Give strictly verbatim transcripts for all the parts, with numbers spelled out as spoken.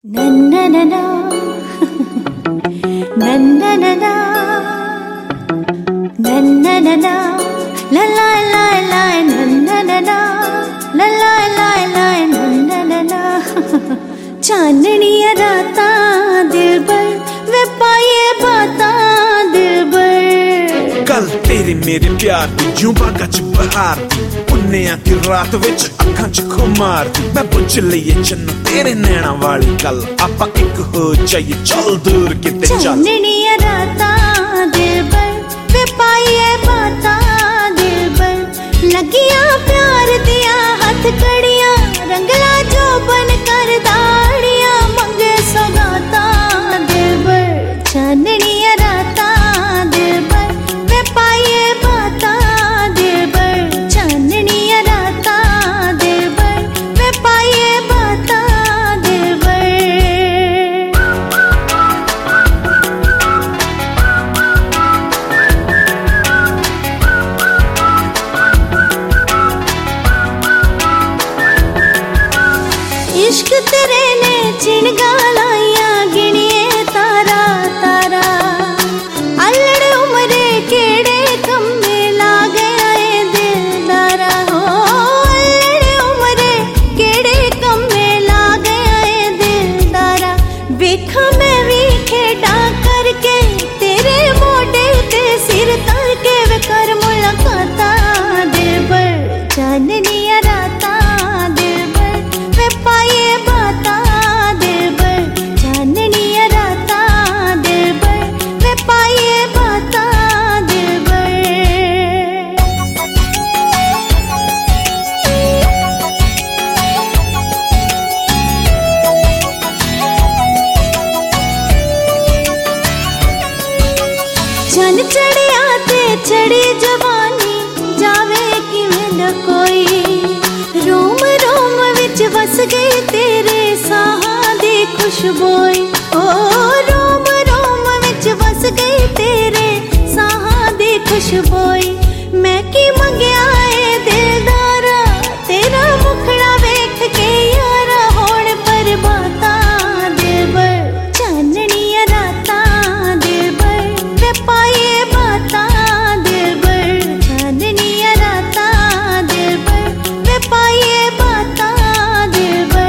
नन्ननना नन्ननना नन्ननना ला ला ला ला नन्ननना ला ला ला ला नन्ननना चांदनिया राता दिलबर वे पाए बाता दिलबर कल तेरे मेरे प्यार दी जूं बागा च बहार दी पुन्नेआं दी रात विच अखां च खुमार दी मैं पुछ लईए चन्न तेरे नैना वाली गल आपां इक हो जाइए चल दूर किते चल चांदनिया राता दिलबर वे पाए बाता दिलबर लगिया प्यार दिया हथ कड़ियां रंगला जो बन कर दाड़ियां मंगे सौगाता दिलबर चांदनिया राता दिलबर वे पाए बाता दिलबर चांदनिया राता दिलबर वे पाए बाता दिलबर इश्क तेरे ने चिणगा लाइया गिणिए तारा तारा अल्लड़ उमरे केड़े कम्मे ला गया ए दिलदारा हो अल्लड़ उमरे केड़े कम्मे ला गया ए दिलदारा वेखा मैं भी खेडा करके तेरे मोढे ते सिर तर के वे कर मुलाकाता दिलबर चांदनिया राता दिलबर वे पाए बाता दिलबर चांदनिया राता दिलबर वे पाए बाता दिलबर चन चढ़िया ते चढ़ी जवानी जावे किवें न कोई रोम रोम विच वस गई तेरे साहां दी खुशबोई ओ रोम रोम विच वस गई तेरे साहां दी खुशबोई मैं की मंगया ए दिलदारा तेरा मुखड़ा वेख के यारा होण पर बाता दिलबर चांदनिया राता दिलबर वे पाए बाता दिलबर चांदनिया राता दिलबर वे पाए बाता दिलबर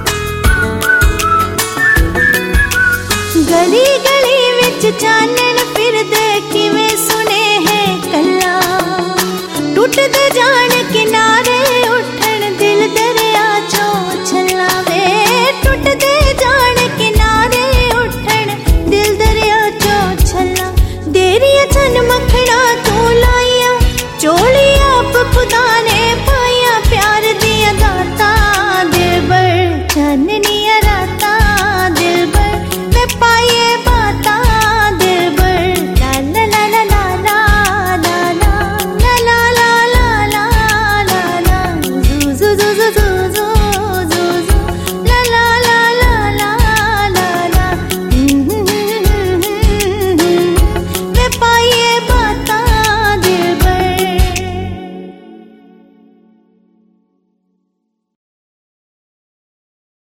गली गली विच चानन